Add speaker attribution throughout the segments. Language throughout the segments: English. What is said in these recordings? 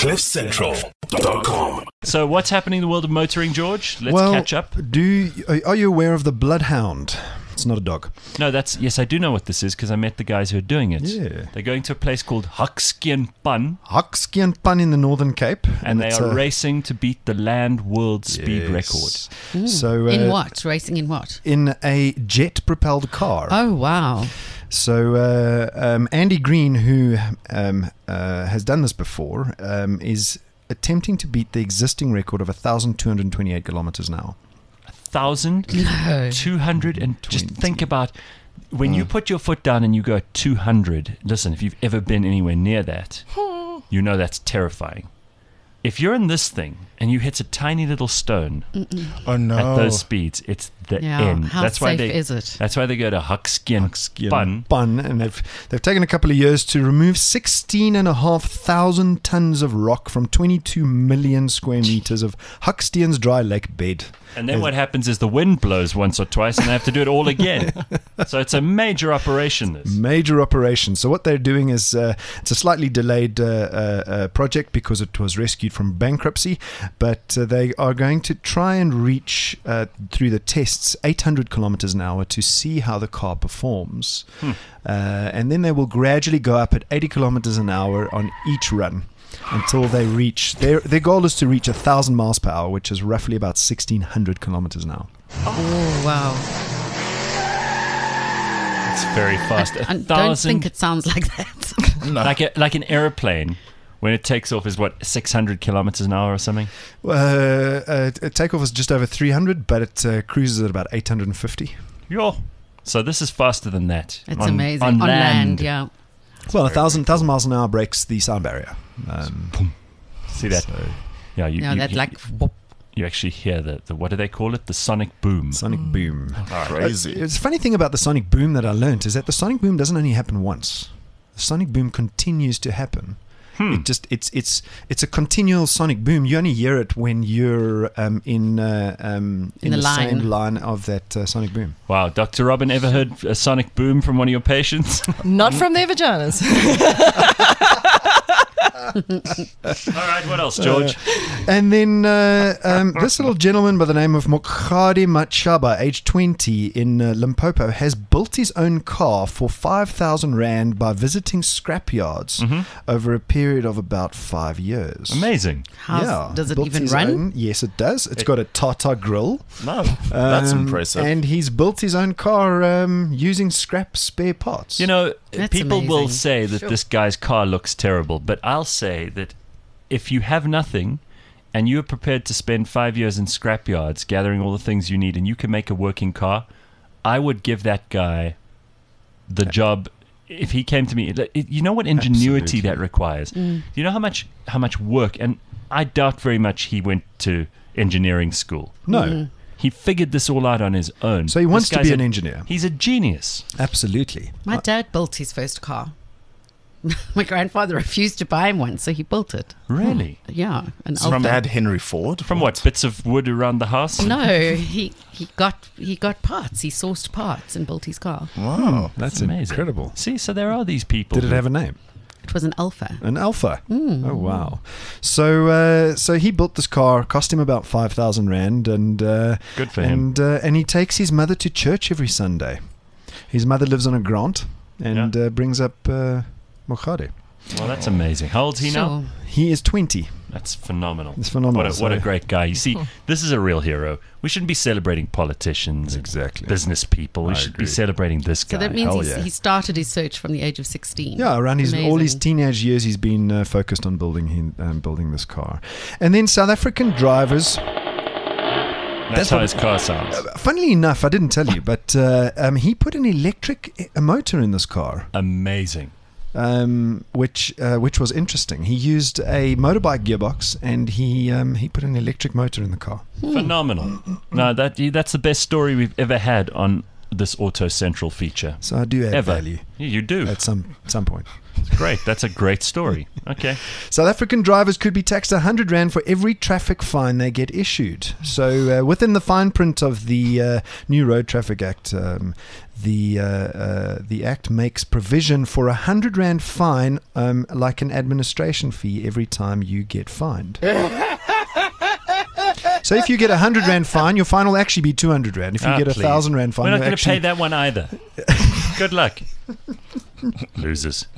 Speaker 1: CliffCentral.com.
Speaker 2: So what's happening in the world of motoring, George? Let's catch up.
Speaker 3: Are you aware of the Bloodhound? It's not a dog.
Speaker 2: No, yes, I do know what this is because I met the guys who are doing it.
Speaker 3: Yeah.
Speaker 2: They're going to a place called Hakskeenpan,
Speaker 3: Hakskeenpan in the Northern Cape.
Speaker 2: and they are racing to beat the land world speed record.
Speaker 3: So,
Speaker 4: in what? Racing in what?
Speaker 3: In a jet-propelled car.
Speaker 4: Oh, wow.
Speaker 3: So Andy Green, who has done this before, is attempting to beat the existing record of 1,228 kilometers an hour.
Speaker 2: 1,200, and just think about when you put your foot down and you go 200. Listen, if you've ever been anywhere near that, you know that's terrifying. If you're in this thing and you hit a tiny little stone
Speaker 5: Oh no!
Speaker 2: at those speeds, it's the end.
Speaker 4: How safe is it?
Speaker 2: That's why they go to Hakskeenpan.
Speaker 3: And they've taken a couple of years to remove 16,500 tons of rock from 22 million square meters of Hucksteen's dry lake bed.
Speaker 2: And then what happens is the wind blows once or twice and they have to do it all again. So it's a major operation, this.
Speaker 3: Major operation. So what they're doing is it's a slightly delayed project because it was rescued from bankruptcy, but they are going to try and reach through the tests 800 kilometers an hour to see how the car performs. And then they will gradually go up at 80 kilometers an hour on each run until they reach their goal is to reach 1,000 miles per hour, which is roughly about 1,600 kilometers an hour.
Speaker 4: Oh, wow.
Speaker 2: It's very fast.
Speaker 4: I don't think it sounds like that.
Speaker 5: No.
Speaker 2: Like an airplane, when it takes off, is what, 600 kilometers an hour or something?
Speaker 3: Takeoff is just over 300, but it cruises at about 850.
Speaker 2: Yo. So this is faster than that.
Speaker 4: It's amazing. On land, yeah.
Speaker 3: Well, 1,000 miles an hour breaks the sound barrier.
Speaker 2: See that?
Speaker 3: So,
Speaker 2: Yeah, you
Speaker 4: whoop.
Speaker 2: you actually hear the what do they call it? The sonic boom.
Speaker 3: sonic boom.
Speaker 5: Crazy.
Speaker 3: It's a funny thing about the sonic boom that I learned is that the sonic boom doesn't only happen once. The sonic boom continues to happen. It's a continual sonic boom. You only hear it when you're in the same line of that sonic boom.
Speaker 2: Wow, Dr. Robin, ever heard a sonic boom from one of your patients?
Speaker 6: Not from their vaginas.
Speaker 2: All right, what else, George?
Speaker 3: And then this little gentleman by the name of Mokhadi Machaba, age 20, in Limpopo, has built his own car for 5,000 Rand by visiting scrapyards over a period of about 5 years.
Speaker 2: Amazing.
Speaker 4: Does it
Speaker 3: built
Speaker 4: even
Speaker 3: his
Speaker 4: run?
Speaker 3: own. Yes, it does. It's got a Tata grill.
Speaker 5: No, that's impressive.
Speaker 3: And he's built his own car using scrap spare parts.
Speaker 2: You know,
Speaker 4: That's
Speaker 2: people will
Speaker 4: amazing.
Speaker 2: say that this guy's car looks terrible, but I'll say that if you have nothing and you're prepared to spend 5 years in scrapyards gathering all the things you need and you can make a working car, I would give that guy the job. If he came to me, you know what ingenuity
Speaker 3: Absolutely.
Speaker 2: that requires. You know how much work, and I doubt very much he went to engineering school.
Speaker 3: No.
Speaker 2: He figured this all out on his own.
Speaker 3: So he wants
Speaker 2: This
Speaker 3: to be
Speaker 2: guy's
Speaker 3: an engineer.
Speaker 2: He's a genius.
Speaker 3: Absolutely.
Speaker 4: My dad built his first car. My grandfather refused to buy him one, so he built it.
Speaker 2: Really?
Speaker 4: Yeah. An
Speaker 5: From
Speaker 4: Alfa.
Speaker 5: Dad Henry Ford.
Speaker 2: From what? Bits of wood around the house?
Speaker 4: No, he got parts. He sourced parts and built his car.
Speaker 5: Wow.
Speaker 3: That's
Speaker 2: amazing.
Speaker 3: incredible.
Speaker 2: See, so there are these people.
Speaker 3: Did it have a name?
Speaker 4: It was an Alfa.
Speaker 3: An Alpha. Oh, wow. So he built this car, cost him about 5,000 Rand. And,
Speaker 2: Good for him.
Speaker 3: And he takes his mother to church every Sunday. His mother lives on a grant and brings up Mokhadi.
Speaker 2: Well, that's amazing. How old's he now?
Speaker 4: So,
Speaker 3: He is 20.
Speaker 2: That's phenomenal.
Speaker 3: It's phenomenal.
Speaker 2: What a
Speaker 3: So-
Speaker 2: great guy. You see, this is a real hero. We shouldn't be celebrating politicians and
Speaker 3: Exactly.
Speaker 2: business people. We
Speaker 3: I
Speaker 2: should be
Speaker 3: agree.
Speaker 2: celebrating this guy.
Speaker 4: so that means
Speaker 3: hell yeah.
Speaker 4: he started his search from the age of 16.
Speaker 3: Yeah, around all his
Speaker 4: Amazing.
Speaker 3: teenage years, he's been focused on building this car. And then South African drivers.
Speaker 2: That's how his car sounds.
Speaker 3: Funnily enough, I didn't tell you, but he put an electric motor in this car.
Speaker 2: Amazing.
Speaker 3: Which was interesting. He used a motorbike gearbox and he put an electric motor in the car.
Speaker 2: Phenomenal. No, that's the best story we've ever had on this Auto Central feature.
Speaker 3: So I do add
Speaker 2: Ever.
Speaker 3: value
Speaker 2: You do.
Speaker 3: at some point.
Speaker 2: Great. That's a great story. Okay.
Speaker 3: South African drivers could be taxed 100 Rand for every traffic fine they get issued. So within the fine print of the new Road Traffic Act, the Act makes provision for 100 Rand fine, like an administration fee every time you get fined. So if you get 100 Rand fine, your fine will actually be 200 Rand. If you get a
Speaker 2: Please.
Speaker 3: 1,000 Rand fine,
Speaker 2: We're not
Speaker 3: you'll
Speaker 2: going to pay
Speaker 3: actually...
Speaker 2: that one either. Good luck. Losers.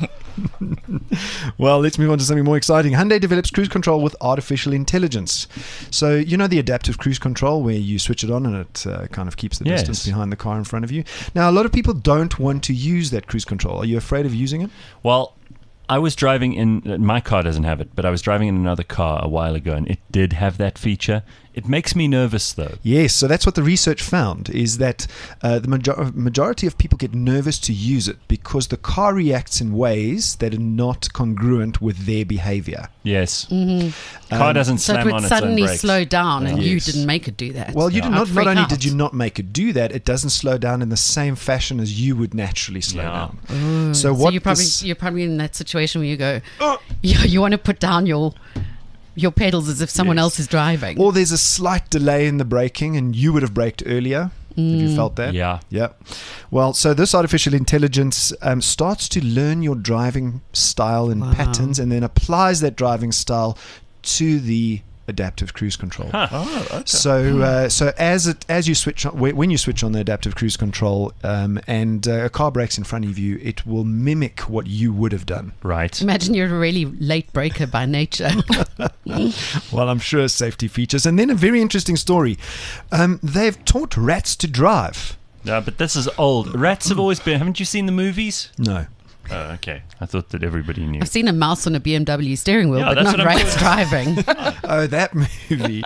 Speaker 3: Well, let's move on to something more exciting. Hyundai develops cruise control with artificial intelligence. So, you know the adaptive cruise control where you switch it on and it kind of keeps the
Speaker 2: Yes.
Speaker 3: distance behind the car in front of you. Now, a lot of people don't want to use that cruise control. Are you afraid of using it?
Speaker 2: Well, I was driving in, my car doesn't have it, but I was driving in another car a while ago and it did have that feature. It makes me nervous though.
Speaker 3: Yes, so that's what the research found, is that the majority of people get nervous to use it because the car reacts in ways that are not congruent with their behavior.
Speaker 2: Yes. Car doesn't
Speaker 4: So it
Speaker 2: slam
Speaker 4: would
Speaker 2: on its own
Speaker 4: suddenly
Speaker 2: brakes.
Speaker 4: slow down, and you
Speaker 3: Yes.
Speaker 4: didn't make it do that.
Speaker 3: Well, you did
Speaker 4: I'd
Speaker 3: not
Speaker 4: freak
Speaker 3: only
Speaker 4: out.
Speaker 3: did you not make it do that, it doesn't slow down in the same fashion as you would naturally slow
Speaker 2: Yeah.
Speaker 3: down. So
Speaker 4: So
Speaker 3: what
Speaker 4: you're probably in that situation where you go, you want to put down your pedals as if someone
Speaker 2: Yes.
Speaker 4: else is driving.
Speaker 3: or there's a slight delay in the braking and you would have braked earlier. Have you felt that?
Speaker 2: Yeah.
Speaker 3: Yeah. Well, so this artificial intelligence starts to learn your driving style and
Speaker 4: Wow.
Speaker 3: patterns and then applies that driving style to the adaptive cruise control.
Speaker 5: Oh, okay.
Speaker 3: So as you switch on, when you switch on the adaptive cruise control and a car brakes in front of you, it will mimic what you would have done.
Speaker 2: Right.
Speaker 4: Imagine you're a really late breaker by nature.
Speaker 3: Well, I'm sure safety features. And then a very interesting story. They've taught rats to drive.
Speaker 2: No, but this is old. Rats have always been. Haven't you seen the movies?
Speaker 3: No.
Speaker 2: Oh, okay. I thought that everybody knew.
Speaker 4: I've seen a mouse on a BMW steering wheel,
Speaker 2: Yeah,
Speaker 4: but
Speaker 2: that's
Speaker 4: not
Speaker 2: what I'm
Speaker 4: rats driving.
Speaker 3: Oh, that movie.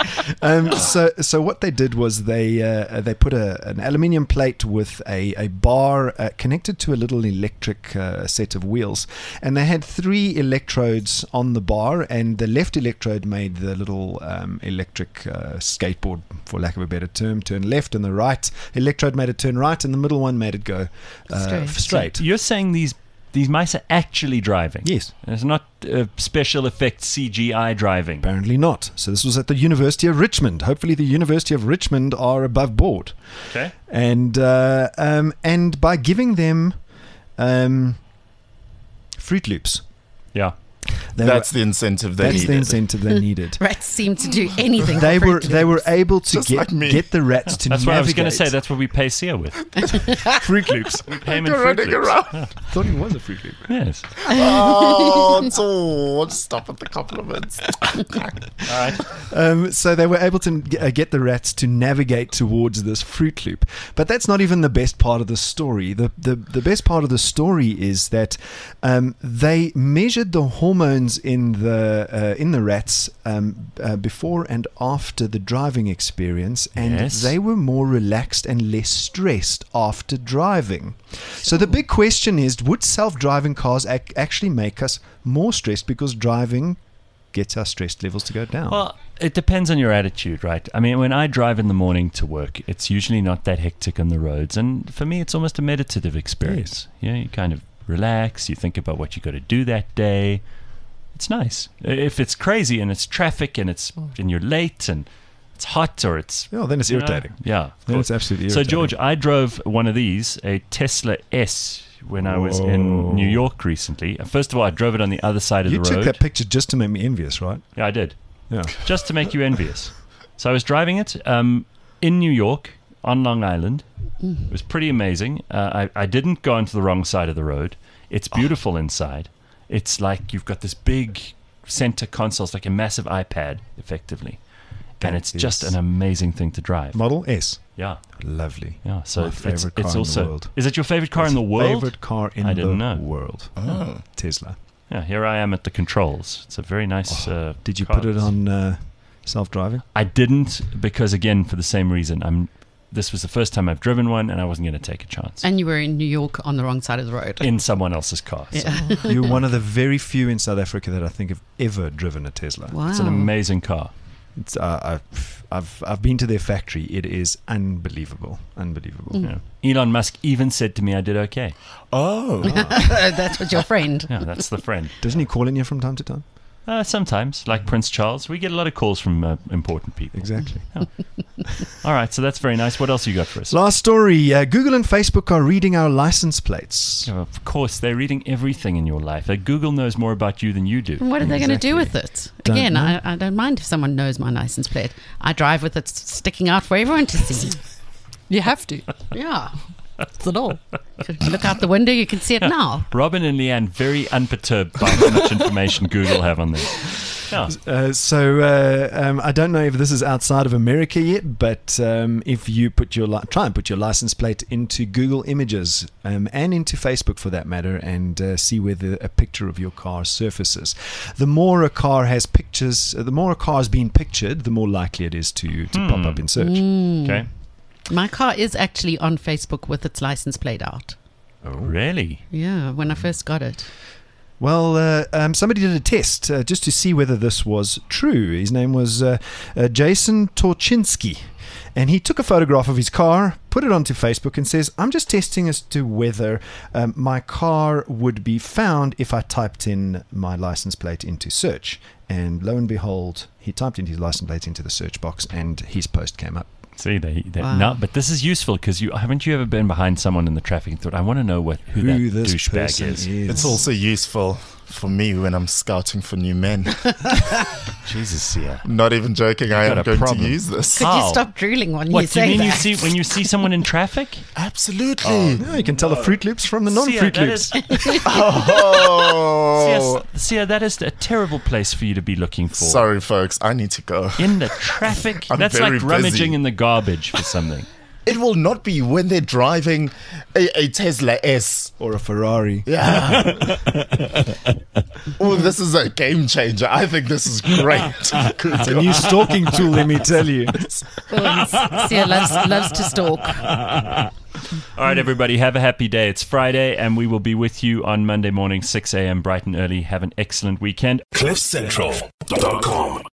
Speaker 3: So what they did was they put an aluminium plate with a bar connected to a little electric set of wheels, and they had 3 electrodes on the bar, and the left electrode made the little electric skateboard, for lack of a better term, turn left, and the right electrode made it turn right, and the middle one made it go straight.
Speaker 2: You're saying these mice are actually driving?
Speaker 3: Yes.
Speaker 2: It's not special effects CGI driving.
Speaker 3: Apparently not. So this was at the University of Richmond. Hopefully the University of Richmond are above board.
Speaker 2: Okay.
Speaker 3: And by giving them Fruit Loops,
Speaker 2: Yeah.
Speaker 5: That's the incentive they
Speaker 3: that's the
Speaker 5: needed.
Speaker 3: incentive they needed.
Speaker 4: Rats seem to do anything.
Speaker 3: They
Speaker 4: for
Speaker 3: were
Speaker 4: Fruit
Speaker 3: they were
Speaker 4: Loops.
Speaker 3: able to
Speaker 5: Just like me.
Speaker 3: get the rats to
Speaker 2: That's what I was going to say.
Speaker 3: navigate.
Speaker 2: That's what we pay Sia with.
Speaker 3: Fruit Loops.
Speaker 2: We pay him in
Speaker 5: You're
Speaker 2: Fruit
Speaker 5: running
Speaker 2: Loops.
Speaker 5: around.
Speaker 3: Thought it was a Fruit Loop.
Speaker 2: Yes.
Speaker 5: Oh, George, stop at the compliments.
Speaker 2: All right.
Speaker 3: So they were able to get the rats to navigate towards this Fruit Loop. But that's not even the best part of the story. The best part of the story is that they measured the hormones in the rats before and after the driving experience, and
Speaker 2: Yes.
Speaker 3: they were more relaxed and less stressed after driving. So the big question is, would self-driving cars actually make us more stressed because driving gets our stress levels to go down?
Speaker 2: Well, it depends on your attitude, right? I mean, when I drive in the morning to work, it's usually not that hectic on the roads. And for me, it's almost a meditative experience. Yeah, you kind of relax. You think about what you got to do that day. It's nice. If it's crazy and it's traffic and you're late and it's hot or it's...
Speaker 3: Oh, then it's
Speaker 2: you know,
Speaker 3: irritating.
Speaker 2: yeah. of
Speaker 3: Then
Speaker 2: course.
Speaker 3: it's absolutely
Speaker 2: So,
Speaker 3: irritating.
Speaker 2: George, I drove one of these, a Tesla S, when I was in New York recently. First of all, I drove it on the other side of
Speaker 3: You
Speaker 2: the
Speaker 3: took
Speaker 2: road.
Speaker 3: that picture just to make me envious, right?
Speaker 2: Yeah, I did.
Speaker 3: Yeah.
Speaker 2: Just to make you envious. So I was driving it in New York on Long Island. It was pretty amazing. I didn't go onto the wrong side of the road. It's beautiful inside. It's like you've got this big center console. It's like a massive iPad, effectively. And it's just an amazing thing to drive.
Speaker 3: Model S.
Speaker 2: Yeah,
Speaker 3: Lovely.
Speaker 2: yeah. So
Speaker 3: My
Speaker 2: it's
Speaker 3: favorite car in
Speaker 2: also.
Speaker 3: the world.
Speaker 2: Is it your favorite car in the world?
Speaker 3: Favorite car in
Speaker 2: I
Speaker 3: the
Speaker 2: didn't know.
Speaker 3: world.
Speaker 5: Oh.
Speaker 3: Tesla.
Speaker 2: Yeah, here I am at the controls. It's a very nice.
Speaker 3: Did you
Speaker 2: car.
Speaker 3: put it on self-driving?
Speaker 2: I didn't because, again, for the same reason. This was the first time I've driven one, and I wasn't going to take a chance
Speaker 4: And you were in New York on the wrong side of the road.
Speaker 2: in someone else's car. So
Speaker 4: Yeah.
Speaker 3: You're one of the very few in South Africa that I think have ever driven a Tesla.
Speaker 4: Wow.
Speaker 2: it's an amazing car.
Speaker 3: It's, I've been to their factory. It is unbelievable.
Speaker 2: Yeah. Elon Musk even said to me I did okay.
Speaker 5: Oh.
Speaker 4: That's what your friend.
Speaker 2: Yeah, that's the friend.
Speaker 3: Doesn't he call in you from time to time?
Speaker 2: Sometimes, like Prince Charles, we get a lot of calls from important people.
Speaker 3: Exactly.
Speaker 2: All right, so that's very nice. What else you got for us?
Speaker 3: Last story. Google and Facebook are reading our license plates.
Speaker 2: Oh, of course, they're reading everything in your life. Google knows more about you than you do.
Speaker 4: And what are they going to do with it?
Speaker 3: Don't
Speaker 4: Again,
Speaker 3: know.
Speaker 4: I don't mind if someone knows my license plate. I drive with it sticking out for everyone to see.
Speaker 1: You have to.
Speaker 4: Yeah.
Speaker 1: That's it all.
Speaker 4: You look out the window, you can see it now.
Speaker 2: Robin and Leanne very unperturbed by how much information Google have on them. Yeah.
Speaker 3: I don't know if this is outside of America yet, but if you try and put your license plate into Google Images and into Facebook for that matter, and see whether a picture of your car surfaces. The more a car has pictures, the more a car is being pictured, the more likely it is to pop up in search.
Speaker 2: Okay.
Speaker 4: My car is actually on Facebook with its license plate out.
Speaker 2: Oh, really?
Speaker 4: Yeah, when I first got it.
Speaker 3: Well, somebody did a test just to see whether this was true. His name was Jason Torchinsky. And he took a photograph of his car, put it onto Facebook, and says, I'm just testing as to whether my car would be found if I typed in my license plate into search. And lo and behold, he typed in his license plate into the search box, and his post came up.
Speaker 2: See,
Speaker 4: Wow.
Speaker 2: no, but this is useful because haven't you ever been behind someone in the traffic and thought, I want to know who that
Speaker 3: this
Speaker 2: douchebag
Speaker 3: person
Speaker 2: is.
Speaker 5: It's also useful for me when I'm scouting for new men.
Speaker 2: Jesus, yeah.
Speaker 5: Not even joking, I
Speaker 2: got
Speaker 5: am
Speaker 2: a
Speaker 5: going
Speaker 2: problem.
Speaker 5: to use this.
Speaker 4: Could
Speaker 2: How?
Speaker 4: you stop drooling when you
Speaker 2: What do you
Speaker 4: say
Speaker 2: mean
Speaker 4: that?
Speaker 2: when you see someone in traffic?
Speaker 5: Absolutely.
Speaker 3: Yeah, you can tell the Fruit Loops from the non-Fruit
Speaker 2: that
Speaker 3: Loops.
Speaker 5: Oh.
Speaker 2: Sia, that is a terrible place for you to be looking for.
Speaker 5: Sorry, folks. I need to go.
Speaker 2: In the traffic?
Speaker 5: I'm
Speaker 2: That's
Speaker 5: very
Speaker 2: like rummaging
Speaker 5: busy.
Speaker 2: in the garbage for something.
Speaker 5: It will not be when they're driving a Tesla S.
Speaker 3: Or a Ferrari.
Speaker 5: Yeah. Oh, this is a game changer. I think this is great.
Speaker 3: It's a new stalking tool, let me tell you.
Speaker 4: Sia loves to stalk.
Speaker 2: All right, everybody, have a happy day. It's Friday, and we will be with you on Monday morning, 6 a.m. bright and early. Have an excellent weekend.
Speaker 6: CliffCentral.com